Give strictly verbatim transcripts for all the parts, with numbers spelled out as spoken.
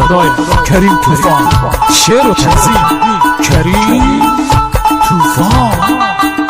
صدای کریم طوفان، شعر و تنظیم کریم طوفان.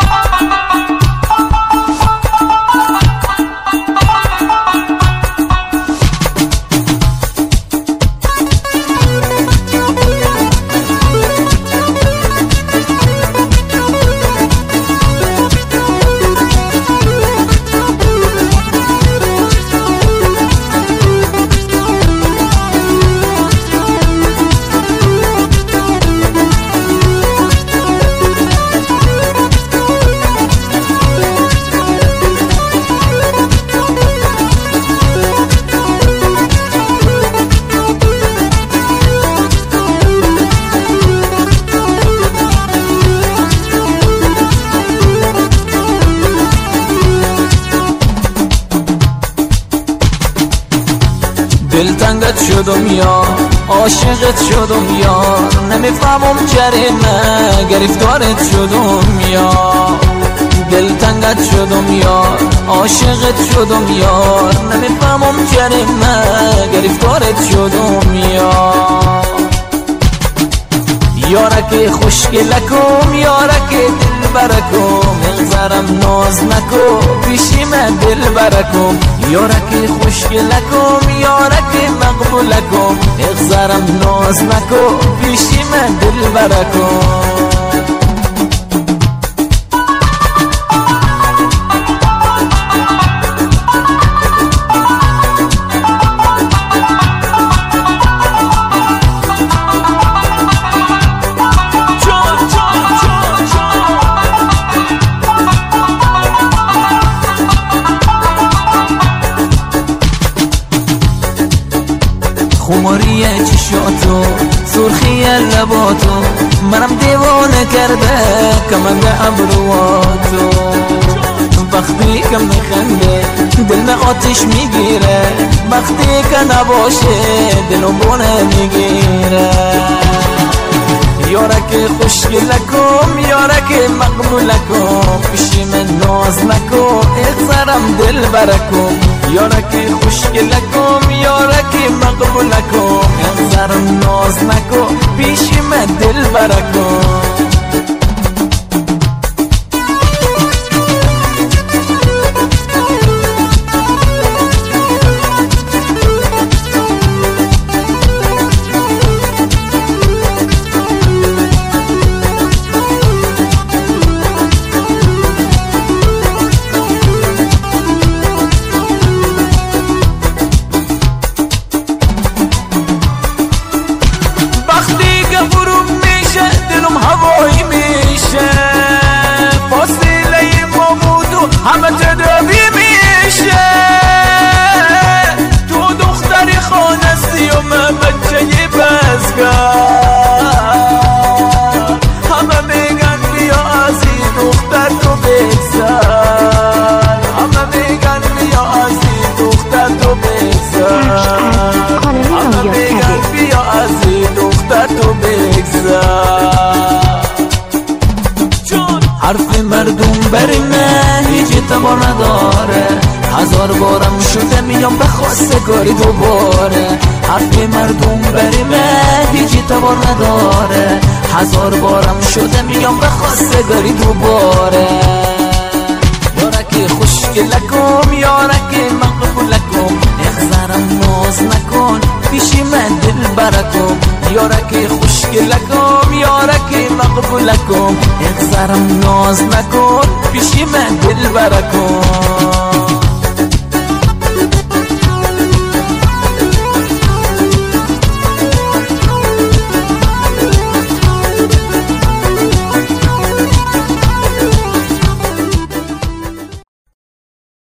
دلتنگت شدم یا عاشقت شدم یا نمیفهمم جریمه گرفتارت شدم یا دلتنگت شدم یا عاشقت شدم یا نمیفهمم جریمه گرفتارت شدم یا یارک خوشگلکم یارک دل برکم اغزرم ناز نکو پیشی من دل برکم یارک خوشگلکم یارک مقبولکم اغزرم ناز نکو پیشی من دل برکم. خماری چشاتو سرخی لباتو منم دیوانه کرده کمند ابرواتو وقتی که میخنده دل آتش میگیره وقتی که نباشه دلم بونه میگیره یارک خوشگلکم یارک مقبولکم پیشی من ناز نکو اغزرم دل برکم یارک خوشگلکم یارک مقبولکم اغزرم ناز نکو پیشی من دل برکم. هوایی میشه فاصله ما بود و همه تداوی میشه تو دختری خانستی و من بچه بزگر همه میگن بیا از این دختر تو بگذر همه میگن بیا از این دختر تو بگذر همه میگن بیا از این دختر تو بگذر. حرف مردم بر من هیچ اعتبار نداره هزار بارم شده میام به خواستگاری دوباره حرف مردم بر من هیچ اعتبار نداره هزار بارم شده میام به خواستگاری دوباره یارک خوشگلکم یارک مقبولکم اغزرم ناز نکن پیشی من دل برکم یارک خوشگلکم یارک مقبولکم اغزرم ناز نکن پیشی من دل برکم.